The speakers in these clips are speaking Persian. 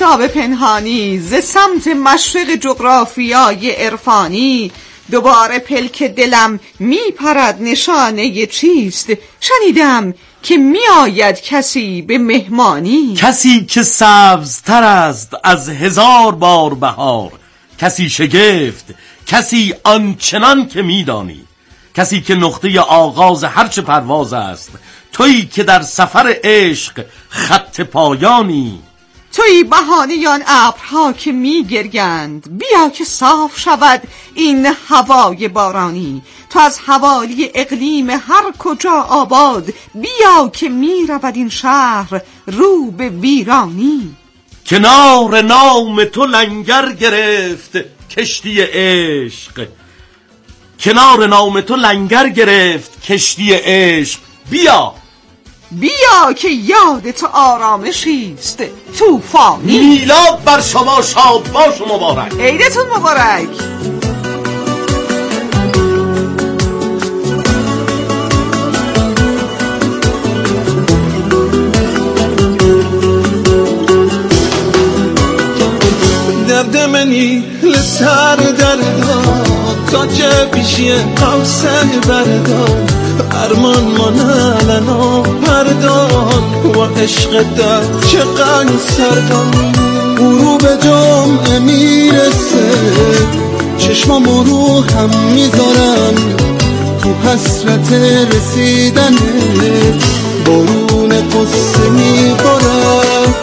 آفتاب پنهانی ز سمت مشرق جغرافیای عرفانی، دوباره پلک دلم می پرد نشانه چیست؟ شنیدم که می آید کسی به مهمانی، کسی که سبزتر است از 1000 بار بهار، کسی شگفت، کسی آنچنان که می دانی، کسی که نقطه آغاز هرچه پرواز است، تویی که در سفر عشق خط پایانی، تویی بهانه آن ابرها که می گریند، بیا که صاف شود این هوای بارانی، تو از حوالی اقلیم هر کجا آباد، بیا که می رود این شهر رو به ویرانی، کنار نام تو لنگر گرفت کشتی عشق، کنار نام تو لنگر گرفت کشتی عشق، بیا بیا که یاد تو آرامشیست طوفانی. میلاد بر شما شاد باش و مبارک، عیدتون مبارک. درد منی لسر دردان تا چه پیشی قوسه بردان، ارمان منالنا پردان و عشق در چقدر سردان، غروب جمعه میرسه چشمامو رو هم میذارم، تو حسرت رسیدن بارون قصه میبارم،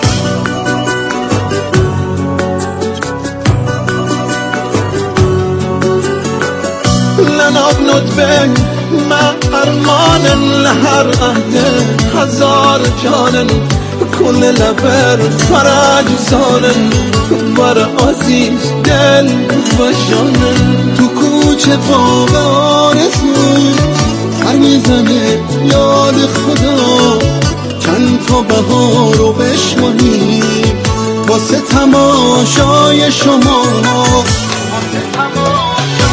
لناب ندبن ما ارمان لهر عهد 1000 جانن، کل لبر فرج زانن بر عزیز دل و جانن، تو کوچه باغ آرزو هر میزنه یاد خدا، چند تا بهار رو بشمانیم واسه تماشای شما، واسه تماشای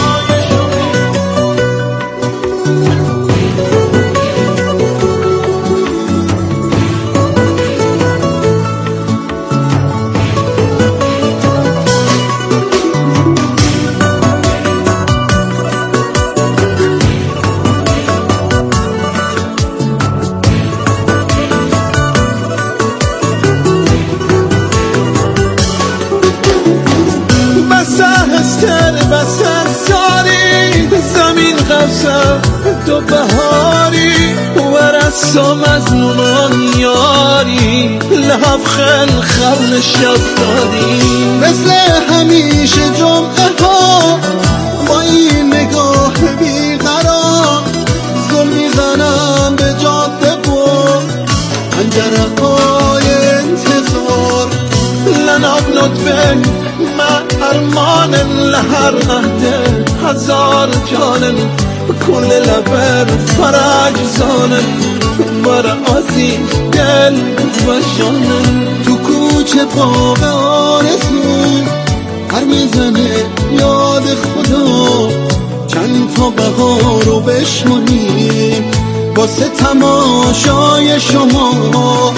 تو بهاری و رسم از نونان یاری، لحف خل خل شب داری، مثل همیشه جمعه ها با این نگاه بیقرار، زل میزنم به جاده و پنجره های انتظار، لناب ندبن ما ارمان لهر عهد 1000 جانن، کل لبر فرج زانن بر عزیز دل و جانن، تو کوچه باغ آرزو هر میزنه یاد خدا، چند تا بهار رو بشمانیم واسه تماشای شما.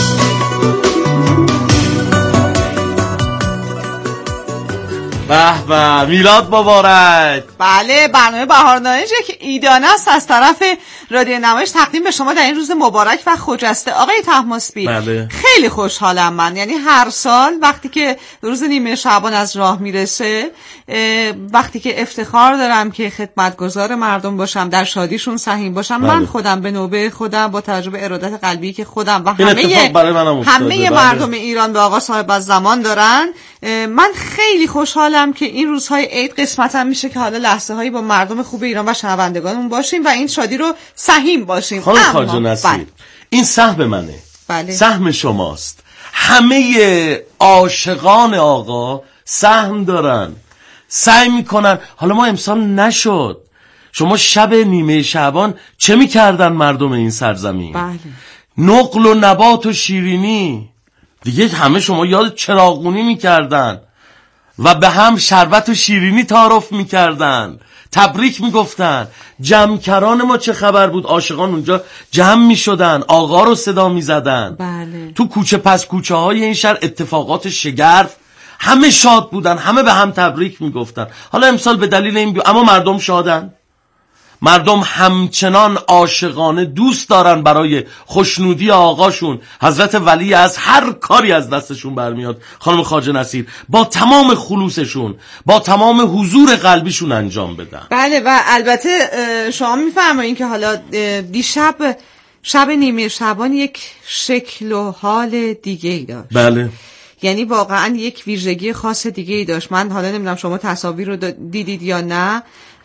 به به، میلاد مبارک. بله، برنامه بهارنامه‌ایه که ایدانه است از طرف رادیو نمایش تقدیم به شما در این روز مبارک و خجسته. آقای طهماسبی، بله. خیلی خوشحالم من، یعنی هر سال وقتی که روز نیمه شعبان از راه میرسه، وقتی که افتخار دارم که خدمتگزار مردم باشم، در شادیشون سهیم باشم، بله. من خودم به نوبه خودم با توجه به ارادت قلبی که خودم و همه مردم ایران به آقا صاحب الزمان دارن، من خیلی خوشحالم که این روزهای عید قسمتم میشه که حالا لحظه هایی با مردم خوب ایران و شنوندگانمون باشیم و این شادی رو سهیم باشیم. خانم خواجه نصیر، این سهم منه، بله. سهم شماست، همه عاشقان آقا سهم دارن، سعی میکنن. حالا ما امسال نشد، شما شب نیمه شعبان چه میکردن مردم این سرزمین؟ بله. نقل و نبات و شیرینی دیگه، همه شما یاد چراغونی میکردن و به هم شربت و شیرینی تعارف میکردن، تبریک میگفتن. جمعکران ما چه خبر بود؟ عاشقان اونجا جمع میشدن، آقا رو صدا میزدن. بله. تو کوچه پس کوچه های این شهر اتفاقات شگرف همه شاد بودن، همه به هم تبریک میگفتن. حالا امسال به دلیل این اما مردم شادن، مردم همچنان عاشقانه دوست دارن برای خوشنودی آقاشون حضرت ولی از هر کاری از دستشون برمیاد خانم خواجه نصیر با تمام خلوصشون، با تمام حضور قلبیشون انجام بدن. بله و البته شما میفرمایین که حالا دیشب شب نیمه شعبان یک شکل و حال دیگه ای داشت. بله، یعنی واقعا یک ویژگی خاص دیگه ای داشت. من حالا نمیدونم شما تصاویر رو دیدید یا نه.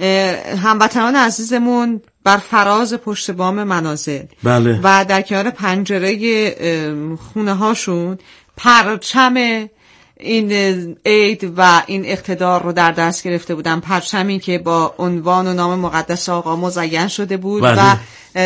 هموطنان عزیزمون بر فراز پشت بام منازل، بله، و در کنار پنجره خونه هاشون پرچم این عید و این اقتدار رو در دست گرفته بودن. پرچمی که با عنوان و نام مقدس آقا مزین شده بود، بله، و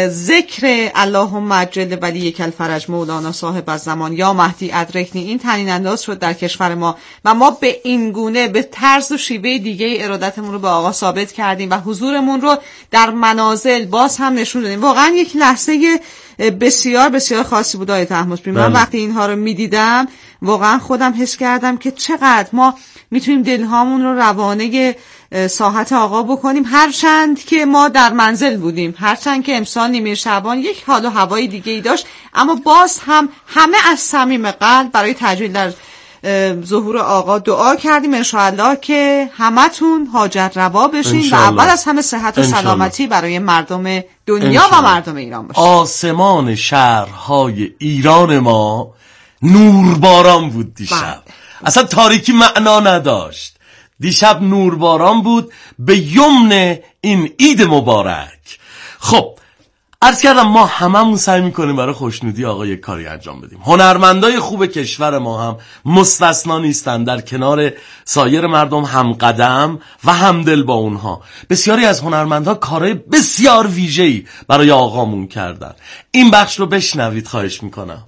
ذکر اللهم عجل ولیک الفرج مولانا صاحب الزمان یا مهدی ادرکنی این طنین انداز شد در کشور ما و ما به این گونه به طرز و شیوه دیگه ارادتمون رو به آقا ثابت کردیم و حضورمون رو در منازل باز هم نشون دادیم. واقعا یک لحظه بسیار بسیار خاصی بود آقای طهماسبی. من وقتی اینها رو میدیدم واقعا خودم حس کردم که چقدر ما میتونیم دلهامون رو روانه ساحت آقا بکنیم، هرچند که ما در منزل بودیم، هرچند که امسال نیمه شعبان یک حال و هوای دیگه ای داشت، اما باز هم همه از صمیم قلب برای تجلیل در ظهور آقا دعا کردیم انشاءالله که همتون حاجت روا بشین و اول از همه صحت و سلامتی برای مردم دنیا و مردم ایران باشه. آسمان شهرهای ایران ما نورباران بود دیشب. اصلا تاریکی معنا نداشت. دیشب نورباران بود به یمن این عید مبارک. خب عرض کردم ما هممون سعی میکنیم برای خوشنودی آقا یک کاری انجام بدیم. هنرمندای خوب کشور ما هم مستثنا نیستن، در کنار سایر مردم هم قدم و همدل با اونها. بسیاری از هنرمندها کارهای بسیار ویژه‌ای برای آقامون کردن. این بخش رو بشنوید خواهش میکنم.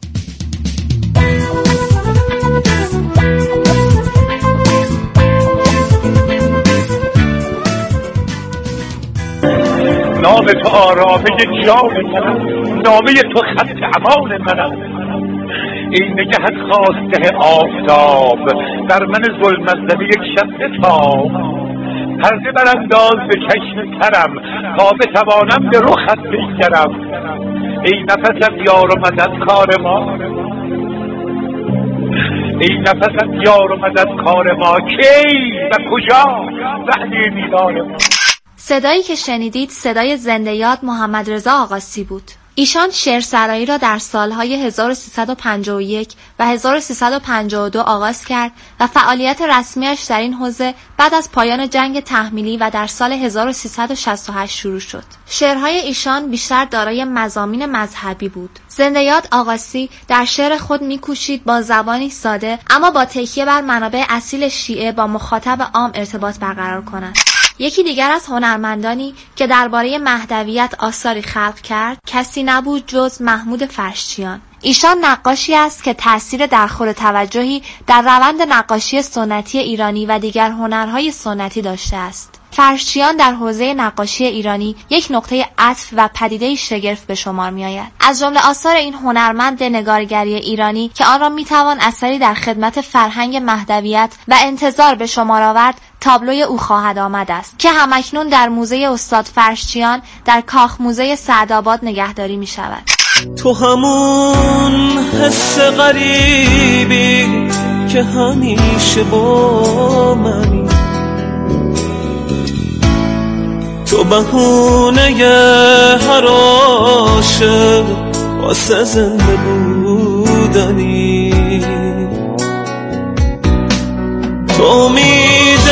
نام تو آرامه جان منم، نامه تو خط امان منم. این نگهت خواسته آفتاب در من ظلمت زده یک شب بتاب. پرده برانداز به چشم ترم تا بتوانم به رخت بنگرم. ای نفست یار و مدد کار ما، ای نفست یار و مدد کار ما، کی و کجا وعده دیدار ما. صدایی که شنیدید صدای زنده یاد محمد رضا آقاسی بود. ایشان شعرسرایی را در سالهای 1351 و 1352 آغاز کرد و فعالیت رسمیش در این حوزه بعد از پایان جنگ تحمیلی و در سال 1368 شروع شد. شعرهای ایشان بیشتر دارای مضامین مذهبی بود. زنده یاد آقاسی در شعر خود می‌کوشید با زبانی ساده اما با تکیه بر منابع اصیل شیعه با مخاطب عام ارتباط برقرار کند. یکی دیگر از هنرمندانی که درباره مهدویت آثاری خلق کرد کسی نبود جز محمود فرشچیان. ایشان نقاشی است که تأثیر درخور توجهی در روند نقاشی سنتی ایرانی و دیگر هنرهای سنتی داشته است. فرشچیان در حوزه نقاشی ایرانی یک نقطه عطف و پدیده شگرف به شمار می آید. از جمله آثار این هنرمند نگارگری ایرانی که آن را می توان اثری در خدمت فرهنگ مهدویت و انتظار به شمار آورد تابلوی او خواهد آمد است که همکنون در موزه استاد فرشچیان در کاخ موزه سعدآباد نگهداری می شود. تو همون حس غریبی که همیشه با منی، تو بهونه هر عاشق واسه زنده بودنی، تو امید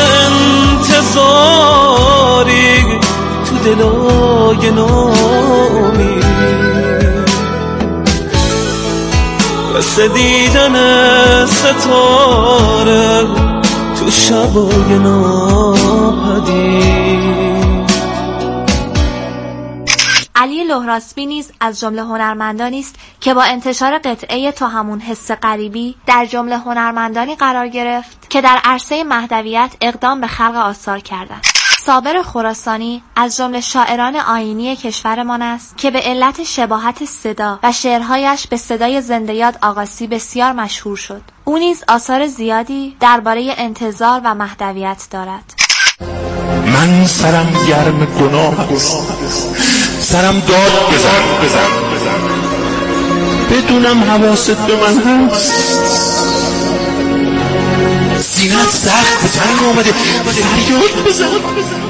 انتظاری تو دلای نامی، مثل دیدن ستاره تو شبای ناپدید. علی لهراسبی نیز از جمله هنرمندانی است که با انتشار قطعه تو همون حس غریبی در جمله هنرمندانی قرار گرفت که در عرصه مهدویت اقدام به خلق آثار کردند. صابر خراسانی از جمله شاعران آیینی کشورمان است که به علت شباهت صدا و شعرهایش به صدای زنده یاد آقاسی بسیار مشهور شد. او نیز آثار زیادی درباره انتظار و مهدویت دارد. من سرم گرم گناه است، سرم داد بزن بدونم حواست به من هست، سینت سخت به تنگ آمده، فریاد بزن.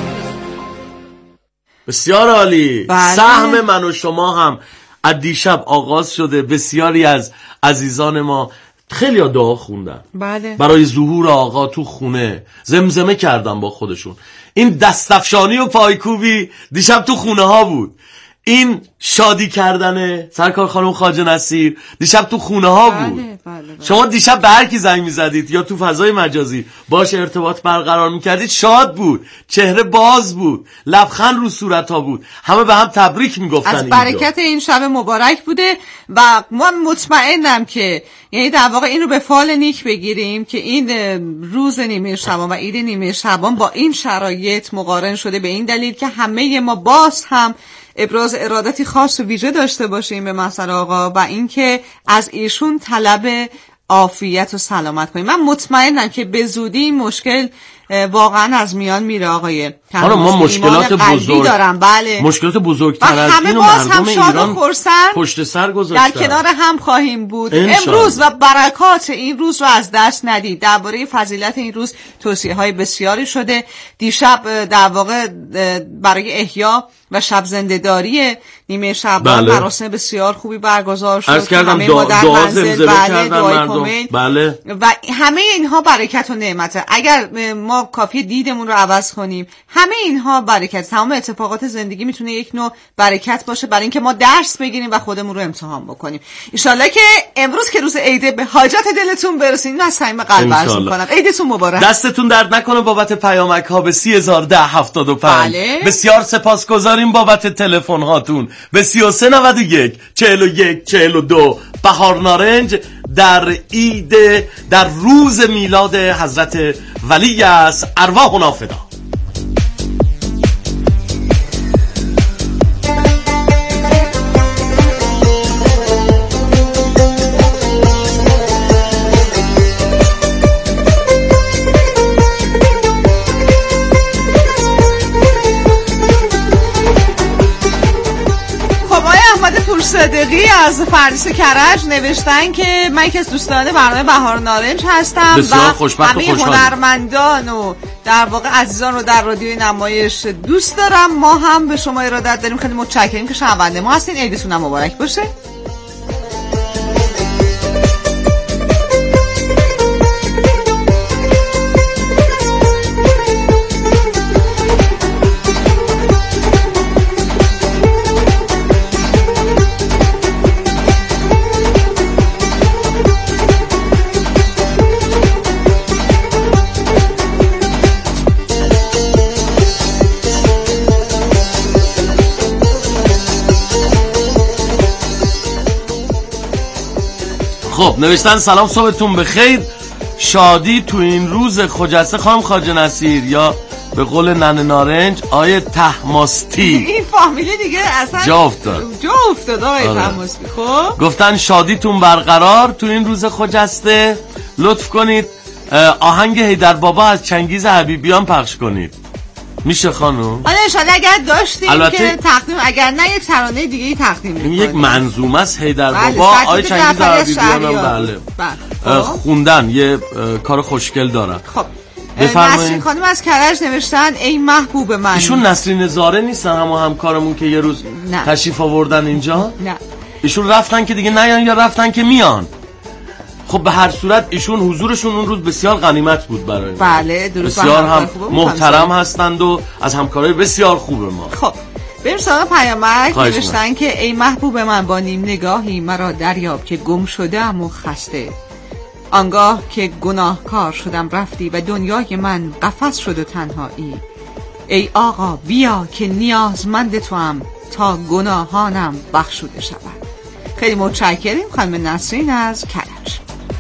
بسیار عالی. بله. سهم من و شما هم از دیشب آغاز شده. بسیاری از عزیزان ما خیلی دعا خوندن، بله، برای ظهور آقا تو خونه زمزمه کردن با خودشون. این دستفشانی و پایکوبی دیشب تو خونه ها بود. این شادی کردن سرکار خانم خواجه نصیر دیشب تو خونه ها بود. بله. شما دیشب به هر کی زنگ میزدید یا تو فضای مجازی باش ارتباط برقرار میکردید، شاد بود، چهره باز بود، لبخند رو صورت ها بود، همه به هم تبریک میگفتن. از برکت این شب مبارک بوده و من مطمئنم که یعنی در واقع این رو به فال نیک بگیریم که این روز نیمه شبان و عید نیمه شبان با این شرایط مقارن شده، به این دلیل که همه ما باز هم ابراز ارادتی خاص و ویژه داشته باشیم به محضر آقا و اینکه از ایشون طلب عافیت و سلامت کنیم. من مطمئنم که به زودی این مشکل واقعا از میان میره آقای حالا ما مشکلات بزرگ دارم. بله، مشکلات بزرگتر از همه اینو باز مردم هم شاد ایران و خرسند پشت سر گذاشتن، در کنار هم خواهیم بود انشالله. امروز و برکات این روز رو از دست ندید. درباره فضیلت این روز توصیه های بسیاری شده. دیشب در واقع برای احیا و شب زنده‌داری نیمه شعبان بله. مراسم بسیار خوبی برگزار شد. عرض کردم دعا زمزمه کردن مردم. بله. و همه اینها برکت و نعمته. اگر ما کافی دیدمون رو عوض کنیم، همه اینها برکت. تمام اتفاقات زندگی میتونه یک نوع برکت باشه برای اینکه ما درس بگیریم و خودمون رو امتحان بکنیم. ان شاءالله که امروز که روز عیده به حاجت دلتون برسید. من از صمیم قلب عرض می‌کنم عیدتون مبارک. دستتون درد نکنه بابت پیامک ها به 301075. بله. بسیار سپاسگزاریم بابت تلفن هاتون به 3391 41 42. بهار نارنج در عید، در روز میلاد حضرت ولی است. ارواحنا فدا. صدقی از فردیس کرج نوشتن که من یکی از دوستان برنامه بهار نارنج هستم و همه هنرمندان و در واقع عزیزان رو در رادیوی نمایش دوست دارم. ما هم به شما ارادت داریم. خیلی متشکریم که شنونده ما هستین. عیدتون هم مبارک باشه. خب نوشتن سلام صبحتون بخیر، شادی تو این روز خجسته خانم خواجه نصیر یا به قول ننه نارنج آیه طهماستی. این فامیلی دیگه اصلا جا افتاد آقای طهماستی. خب گفتن شادیتون برقرار تو این روز خجسته. لطف کنید آهنگ حیدر بابا از چنگیز حبیبیان پخش کنید. میشه خانم؟ آره انشالله اگر داشتیم که تقدیم، اگر نه یک ترانه دیگه ای تقدیم میکنیم. این یک منظومه است حیدر بابا آیه چنگیز حبیبیان هم بله خوندن یه کار خوشگل دارن. خب نسرین خانم از کرج نوشتن ای محبوب من. ایشون نسرین زاره نیستن اما همکارمون که یه روز تشریف آوردن اینجا؟ نه ایشون رفتن که دیگه نیان یا رفتن که میان؟ خب به هر صورت ایشون حضورشون اون روز بسیار غنیمت بود برای ما. بله درست. بسیار هم محترم هستند و از همکارای بسیار خوب ما. خب بریم سراغ پیامک. نوشتن که ای محبوب من با نیم نگاهی مرا دریاب که گم شدم و خسته، آنگاه که گناهکار شدم رفتی و دنیای من قفس شد و تنهایی. ای آقا بیا که نیازمند توام تا گناهانم بخشوده شود. خیلی متشکریم خانم نسرین از کرج.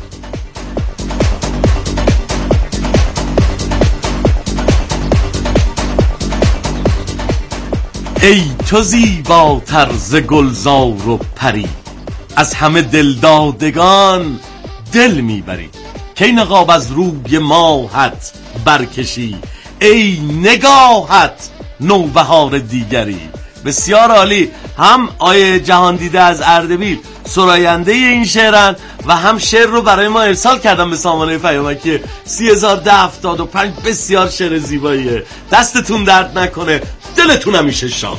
ای تو زیباتر ز گلزار و پری، از همه دلدادگان دل میبری. کی نقاب از روی ماهت برکشی، ای نگاهت نوبهار دیگری. بسیار عالی. هم آیه جهان دیده از اردبیل سراینده این شعرن و هم شعر رو برای ما ارسال کردم به سامانه پیامکی 301075. بسیار شعر زیباییه. دستتون درد نکنه، دلتون همیشه شاد.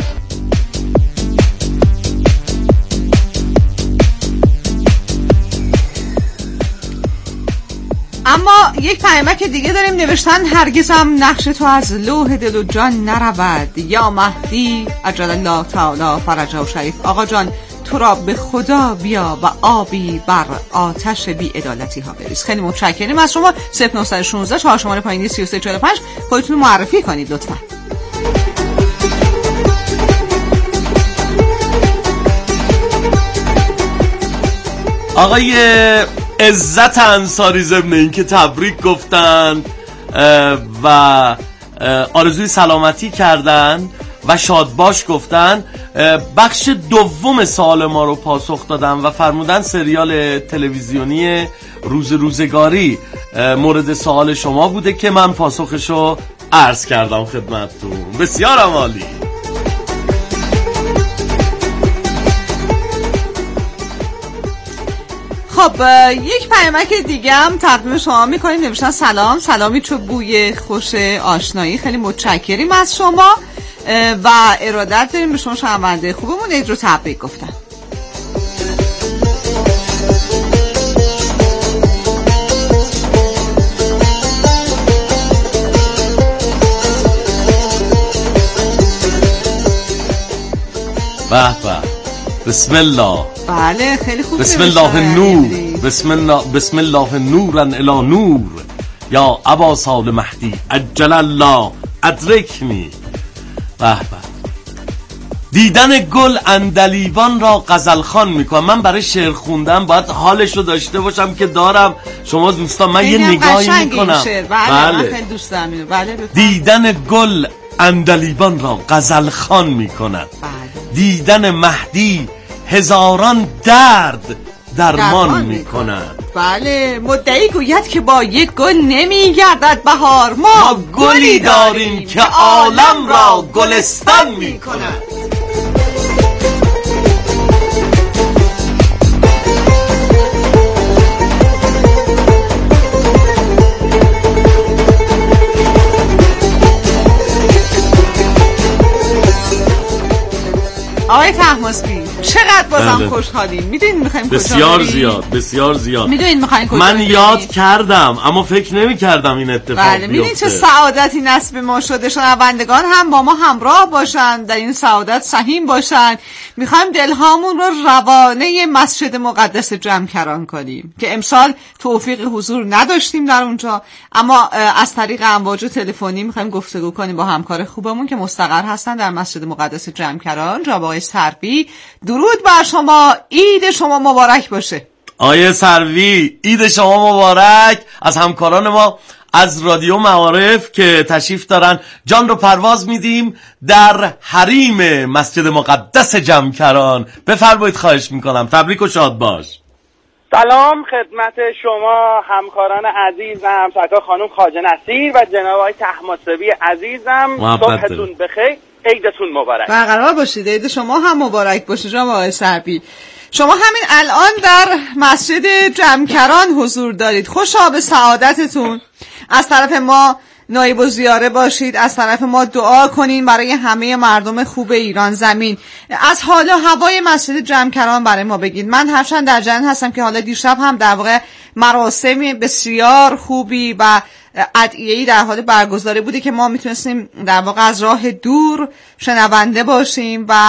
اما یک پیامک دیگه داریم، نوشتن هرگزم نقش تو از لوح دل و جان نرود، یا مهدی عجل الله تعالی فرجه و شریف. آقا جان تو را به خدا بیا و آبی بر آتش بی عدالتی ها بریز. خیلی متشکریم از شما. 0916 4 شماره پایینی 3345 خودتون معرفی کنید لطفا. آقای عزت انصاری ضمن این که تبریک گفتن و آرزوی سلامتی کردن و شادباش گفتن، بخش دوم سوال ما رو پاسخ دادن و فرمودن سریال تلویزیونی روزگاری مورد سوال شما بوده که من پاسخشو عرض کردم خدمتتون. بسیار عالی. خب یک پیامک دیگه هم تقدیم شما میکنیم، نوشتن سلام، سلامی چو بوی خوش آشنایی. خیلی متشکریم از شما و ارادت داریم به شما شنونده خوبمون. عید رو تبریک گفتن. به به، بسم الله. بله خیلی خوب. بسم الله نور، بسم الله نورن الی نور، یا ابا سال مهدی عجل الله ادرکنی. به به. دیدن گل اندلیبان را غزل خوان میکنم. من برای شعر خوندن باید حالش رو داشته باشم که دارم. شما دوستان من یه نگاهی میکنم. بله من خیلی دوست دارم. بله دیدن گل اندلیبان را غزل خوان میکند. دیدن مهدی هزاران درد درمان میکند. بله مدعی گوید که با یک گل نمیگردد بهار، ما گلی داریم که عالم را گلستان میکند. آقای طهماسبی چقدر بازم خوشحالیم. میدونین میخوایم کجا بسیار زیاد، بسیار زیاد. میدونین میخوایم کجا من یاد کردم اما فکر نمی کردم این اتفاق بیفته. میدونین چه سعادتی نصیب ما شده. شنوندگان هم با ما همراه باشن، در این سعادت سهیم باشن. میخوایم دلهامون رو روانه مسجد مقدس جمکران کنیم که امسال توفیق حضور نداشتیم در اونجا، اما از طریق امواج تلفنی میخوایم گفتگو کنیم با همکار خوبمون که مستقر هستن در مسجد مقدس جمکران، جناب آقای سربی. درود بر شما، عید شما مبارک باشه. آیه سروی عید شما مبارک. از همکاران ما از رادیو معارف که تشریف دارن جان رو پرواز میدیم در حریم مسجد مقدس جمکران. بفرمایید خواهش میکنم. تبریک و شاد باش. سلام خدمت شما همکاران عزیزم، سرکار خانم خواجه نصیر و جناب آقای طهماسبی عزیزم. صبحتون بخیر، عیدتون مبارک. برقرار باشید. عید شما هم مبارک باشه جناب آقای سربی. شما همین الان در مسجد جمکران حضور دارید. خوشا به سعادتتون. از طرف ما نایب الزیاره باشید، از طرف ما دعا کنین برای همه مردم خوب ایران زمین. از حال و هوای مسجد جمکران برای ما بگید. من هرچند در جریان هستم که حالا دیشب هم در واقع مراسم بسیار خوبی و ادعیه‌ای در حال برگزاری بوده که ما میتونستیم در واقع از راه دور شنونده باشیم و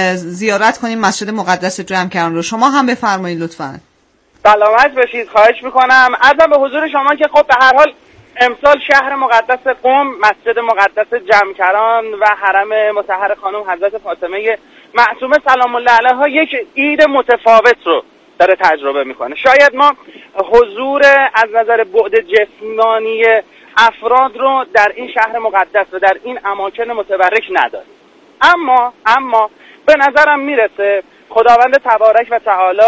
زیارت کنیم مسجد مقدس جمکران رو. شما هم بفرمایید لطفاً. سلامت باشید. خواهش میکنم. عرضم به حضور شما که خب به هر حال امسال شهر مقدس قم، مسجد مقدس جمکران و حرم مطهر خانم حضرت فاطمه معصومه سلام الله علیها یک عید متفاوت رو داره تجربه میکنه. شاید ما حضور از نظر بعد جسمانی افراد رو در این شهر مقدس و در این اماکن متبرک نداریم، اما به نظرم میرسه خداوند تبارک و تعالی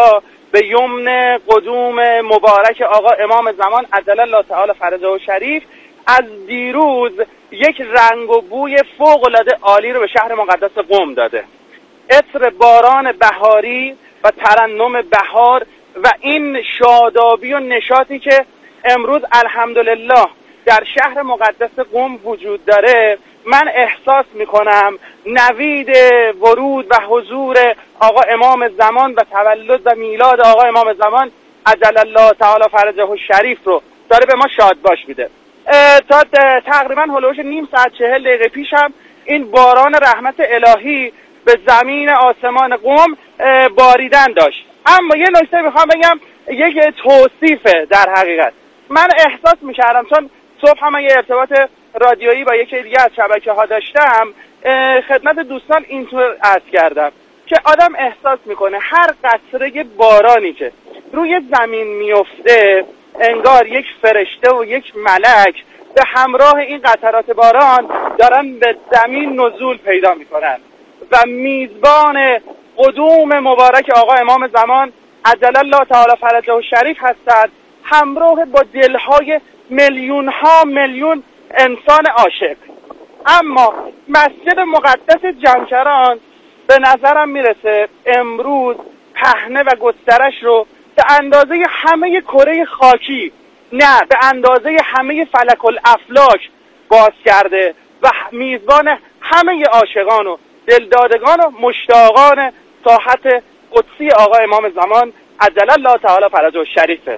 به یمن قدوم مبارک آقا امام زمان عجل الله تعالی فرجه و شریف از دیروز یک رنگ و بوی فوق‌العاده عالی رو به شهر مقدس قم داده. عطر باران بهاری و ترنم بهار و این شادابی و نشاطی که امروز الحمدلله در شهر مقدس قم وجود داره، من احساس میکنم نوید ورود و حضور آقا امام زمان و تولد و میلاد آقا امام زمان عجل الله تعالی فرجه و شریف رو داره به ما شادباش میده. تا تقریبا هلوش نیم ساعت 40 دقیقه پیشم این باران رحمت الهی به زمین آسمان قم باریدن داشت. اما یه نکته میخوام بگم، یک توصیفه در حقیقت. من احساس میکردم چون صبح هم یه ارتباط رادیویی با یکی دیگه از شبکه‌ها داشتم، خدمت دوستان اینطور عرض کردم که آدم احساس میکنه هر قطره بارانی که روی زمین میفته انگار یک فرشته و یک ملک به همراه این قطرات باران دارن به زمین نزول پیدا میکنن و میزبان قدوم مبارک آقا امام زمان عجل الله تعالی فرجه و شریف هستند، همراه با دلهای میلیون ها میلیون انسان عاشق. اما مسجد مقدس جمکران به نظرم میرسه امروز پهنه و گسترش رو به اندازه همه کره خاکی، نه به اندازه همه فلک الافلاک باز کرده و میزبان همه عاشقان و دلدادگان و مشتاقان ساحت قدسی آقا امام زمان عجل الله تعالی فرجه و شریفه.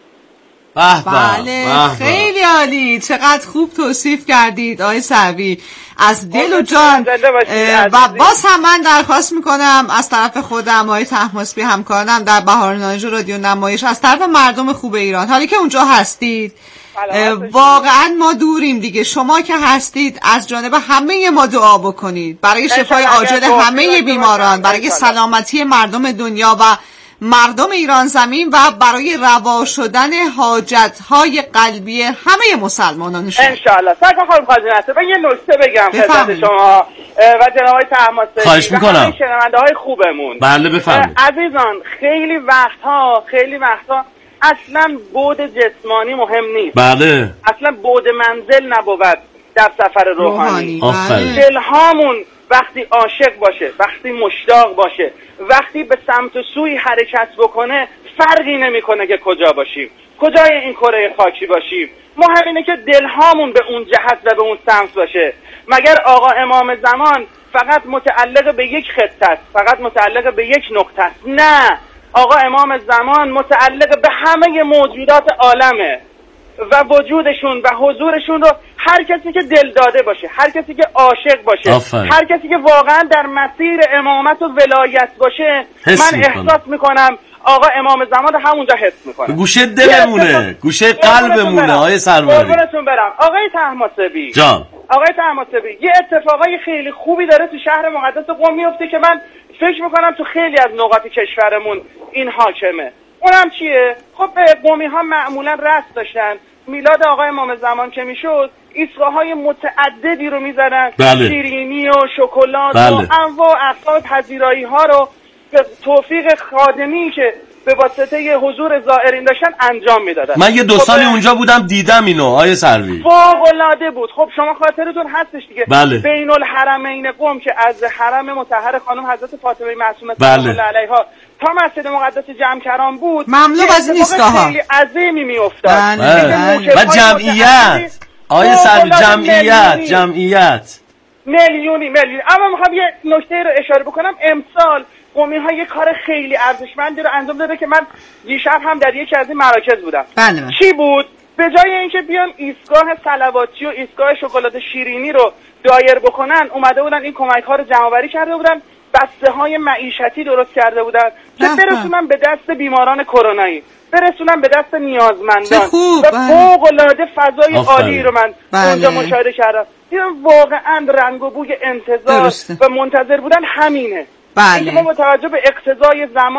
بله خیلی عالی، چقدر خوب توصیف کردید آقای سعوی، از دل و جان. و باز هم من درخواست میکنم از طرف خودم، آقای طهماسبی همکارم در بهارنامه رادیو نمایش، از طرف مردم خوب ایران، حالی که اونجا هستید واقعا ما دوریم دیگه، شما که هستید از جانب همه ما دعا بکنید برای شفای عاجل همه بیماران، برای سلامتی مردم دنیا و مردم ایران زمین و برای روا شدن حاجت‌های قلبی همه مسلمانان شما. انشالله. سرکار خانم خازن‌نصر، من یه نکته بگم خدمت شما و جناب آقای طهماسبی. خواهش می‌کنم. شنونده‌های خوبمون. بله بفرمایید. عزیزان خیلی وقتها اصلا بعد جسمانی مهم نیست. بله. اصلا بعد منزل نبود در سفر روحانی. دلهامون وقتی عاشق باشه، وقتی مشتاق باشه، وقتی به سمت و سوی حرکت بکنه، فرقی نمیکنه که کجا باشیم، کجای این کره خاکی باشیم. مهم اینه که دلهامون به اون جهت و به اون سمت باشه. مگر آقا امام زمان فقط متعلق به یک خطه است، فقط متعلق به یک نقطه است؟ نه، آقا امام زمان متعلق به همه موجودات عالمه و وجودشون و حضورشون رو هر کسی که دل داده باشه، هر کسی که عاشق باشه، هر کسی که واقعا در مسیر امامت و ولایت باشه، من احساس میکنم آقا امام زمان رو همونجا حس میکنم. گوشه دلمونه، گوشه قلبمونه. آقای سرمداری قربونتون برم. آقای طهماسبی جان، آقای طهماسبی، یه اتفاقای خیلی خوبی داره تو شهر مقدس قم میفته که من فکر میکنم تو خیلی از نقاط کشورمون این حاکمه. اونم چیه؟ خب قمی ها معمولا رسم داشتن، میلاد آقای امام زمان که میشد ایستگاه‌های متعددی رو می‌زدن، شیرینی و شکلات و انواع اقسام پذیرایی‌ها رو به توفیق خادمی که به واسطه حضور زائرین داشتن انجام میدادن. من یه 2 سالی اونجا بودم دیدم اینو آیه سروی. فوق‌العاده بود. خب شما خاطرتون هستش دیگه. بله. بین الحرمین قم که از حرم مطهر خانم حضرت فاطمه معصومه سلام الله علیها تا مسجد مقدس جمکران بود، مملو از این ایستگاه‌ها خیلی عظیمی میافتاد. و جمعیت آیه سروی، جمعیت میلیونی. اما میخوام یه نکته رو اشاره بکنم. امسال قمی ها یه کار خیلی ارزشمندی رو انجام داده که من دیشب هم در یکی از این مراکز بودم. بله. چی بود؟ به جای اینکه بیان ایستگاه صلواتی و ایستگاه شکلات شیرینی رو دایر بکنن، اومده بودن این کمک ها رو جمع‌آوری کرده بودن، بسته های معیشتی درست کرده بودن که برسونن به دست بیماران کرونایی، برسونن به دست نیازمندان. و فوق‌العاده فضای عالی رو من اونجا مشاهده کردم. دیدم واقعا رنگ و بوی انتظار و منتظر بودن همینه. اینکه ما با توجه به اقتضای زمان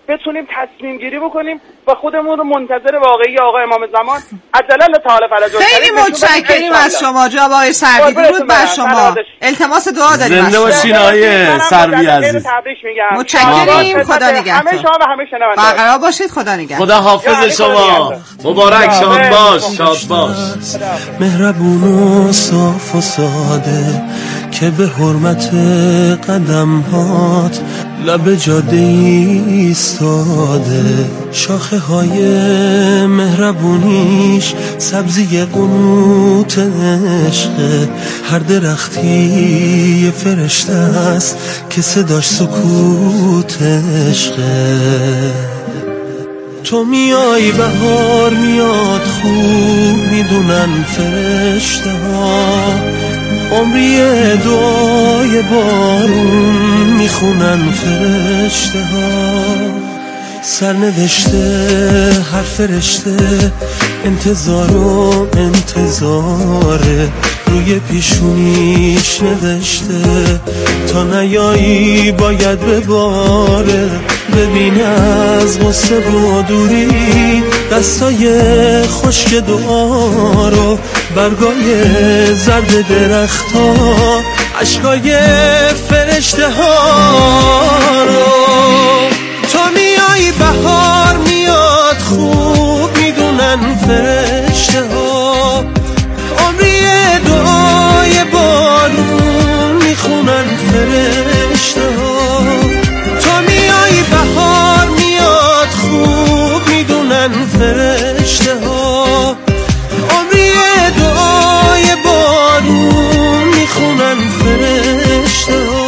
بتونیم تصمیم گیری بکنیم و خودمون رو منتظر واقعی آقا امام زمان عجل الله تعالی فرجه. خیلی متشکریم از شما جناب آقای سروی. درود بر شما. التماس دعا داریم. زنده باشین آقای سروی عزیز. متشکریم. خدا نگهدار. همه شما و همه شنونده برقرار باشید. خدا نگهدار. خدا حافظ شما. مبارک. شاد باش. شاد باش. مهربون و صاف و ساده که به حرمت قدمهات لب جاده ایستاده، شاخه های مهربونیش سبزی قنوت عشقه، هر درختی فرشته است که صداش سکوت عشقه. تو میای بهار میاد خوب میدونن فرشته ها، عمری دعای بارون میخونن فرشته ها، سرنوشته هر فرشته انتظار و انتظاره، روی پیشونیش نوشته تا نیایی باید بباره، ببین از غصه و دوری دستای خشک دعا رو، برگای زرد درخت ها، عشقای فرشته ها رو. تو میای بهار میاد خوب میدونن فرشته ها، عمری دعای بارون میخونن فرشته ها. تو میای بهار میاد خوب میدونن فرشته ها، عمری دعای بارون میخونن فرشته ها.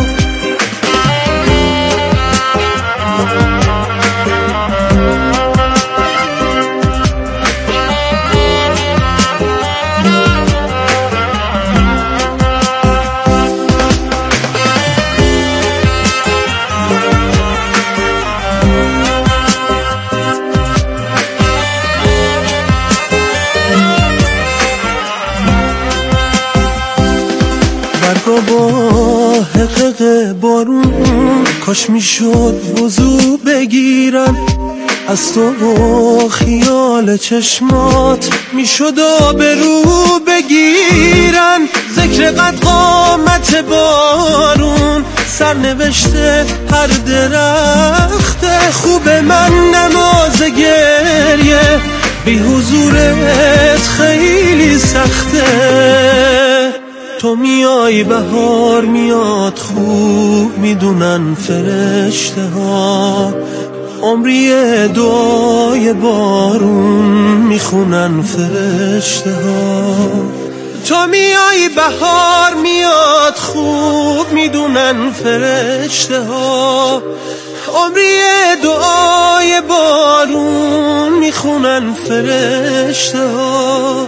با حقق بارون کاش میشد وضو بگیرم، از تو و خیال چشمات میشد آبرو بگیرن، ذکر قد قامت بارون سرنوشته هر درخت، خوب من نماز گریه بی حضورت خیلی سخته. تو میای بهار میاد خوب میدونن فرشته ها، عمری دعای بارون میخونن فرشته ها. تو میای بهار میاد خوب میدونن فرشته ها، عمری دعای بارون میخونن فرشته ها.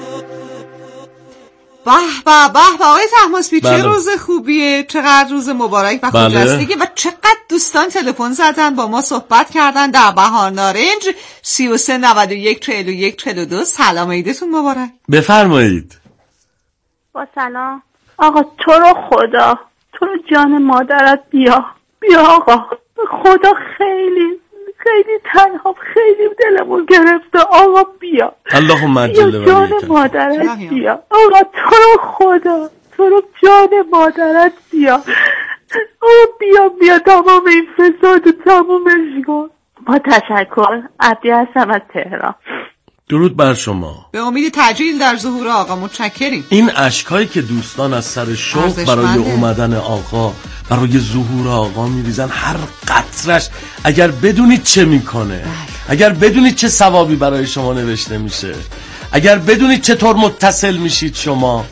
به به به به آقای طهماسبی، چه روز خوبیه، چقدر روز مبارک و خجستگی و چقدر دوستان تلفن زدن با ما صحبت کردن در بهار نارنج 33 91 41 42. سلام، عیدتون مبارک. بفرمایید. با سلام آقا، تو رو خدا، تو رو جان مادرت بیا آقا، خدا خیلی تنها، خیلی دلمون گرفته آقا، بیا اللهم عجل جان مادرت بیا آقا، تو رو خدا، تو رو جان مادرت بیا آقا، بیا تمام این فساد و تمامش کن. با تشکر، عبدی هستم از تهران. درود بر شما. به امید تجلیل در ظهور آقا متشکریم. این اشکایی که دوستان از سر شوق برای اومدن آقا، برای ظهور آقا میریزن، هر قطرش اگر بدونید چه میکنه، اگر بدونید چه ثوابی برای شما نوشته میشه، اگر بدونید چطور متصل میشید شما.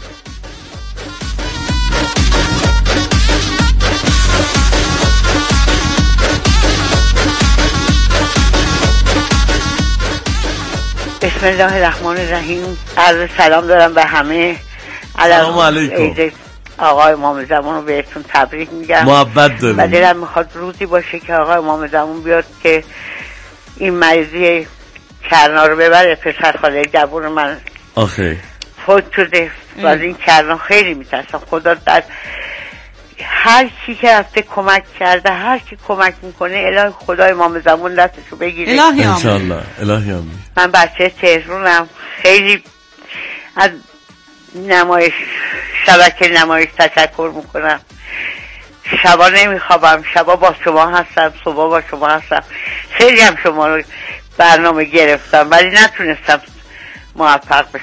بسم الله الرحمن الرحیم. عرض سلام دارم به همه. سلام علیکم. آقای امام زمان رو بهتون تبریک میگم. محبت داریم. و دلم میخواد روزی باشه که آقای امام زمان بیاد که این مریضی کرنا رو ببره. پسر خاله جوون من آخه فوت شده و از این کرنا خیلی میترسم. خدا در هر کی که رفته کمک کرده، هر کی کمک میکنه، الهی خدای امام زمان دستشو بگیره. الهی آمین. انشالله. الهی آمین. من بچه تهرونم، خیلی از نمایش، شبکه نمایش تشکر میکنم. شبا نمیخوابم، شبا با شما هستم، صبح با شما هستم. خیلی هم شما رو برنامه گرفتم ولی نتونستم موفق بشم.